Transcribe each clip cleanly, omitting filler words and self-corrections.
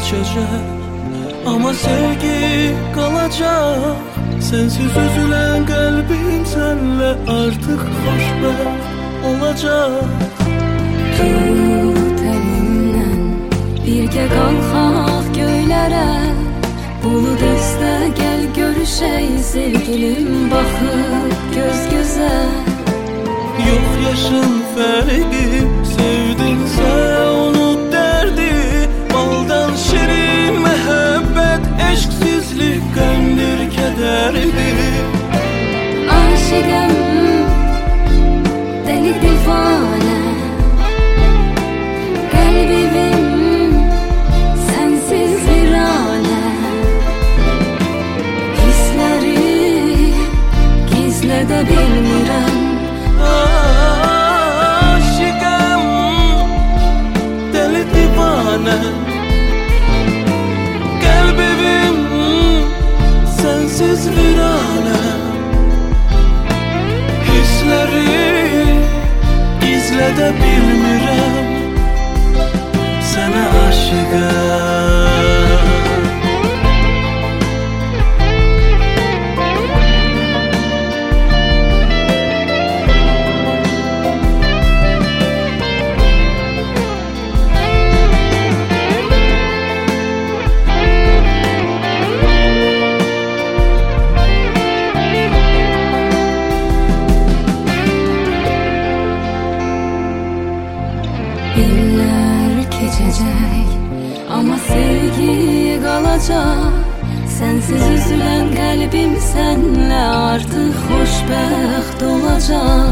geçecek ama sevgi kalacak. Sensiz üzülen kalbim senle artık hoşbəxt olacak. Tut elimden, birgə qalxaq göylərə. Bulud üstə gəl görüşək sevgilim, baxıb göz gözə. Yok yaşın fərqi, sevdinsə unut dərdi. Baldan şirin məhəbbət, eşqsizlik qəmdir, kədərdir. Aşıqım, deli divane, qəlbim sensiz virane. Hisləri gizlə də bilmirəm. Aşıqım, deli divane, qəlbim sensiz virane. Hisləri gizlə də bilmirəm, sənə aşıqım. İllər keçəcək, amma sevgi qalacaq. Sensiz üzülən qəlbim sənlə artıq xoşbəxt olacaq.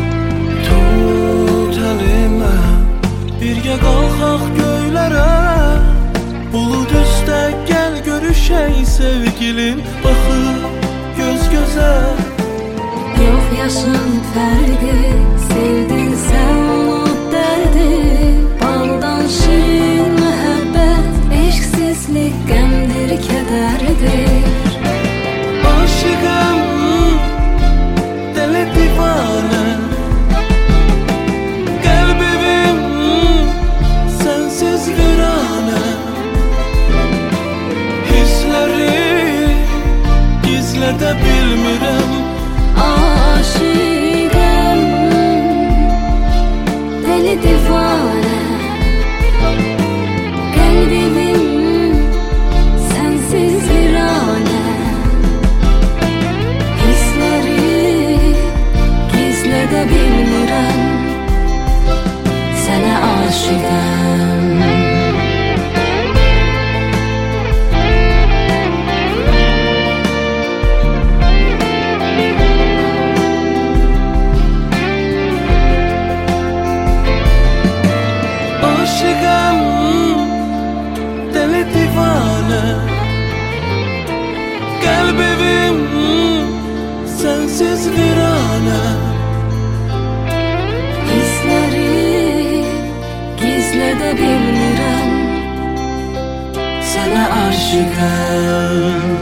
Tut əlimə, birgə qalxaq göylərə. Bulud üstə gəl görüşək sevgilim, baxıb göz gözə. Yox yaşın fərqi, sevdinsə unut dərdi. Baldan şirin məhəbbət, eşqsizlik qəmdir, kədərdir. Aşıqım, deli divane, qəlbim sensiz virane. Hisləri gizlə də bilmirəm. Aşıqım, deli divane, qəlbim sensiz virane. Hisləri gizlə də bilmirəm, sənə aşıqım. Aşıqım, deli divane, qəlbim sensiz virane. Hisləri gizlə də bilmirəm, Sənə aşıqım.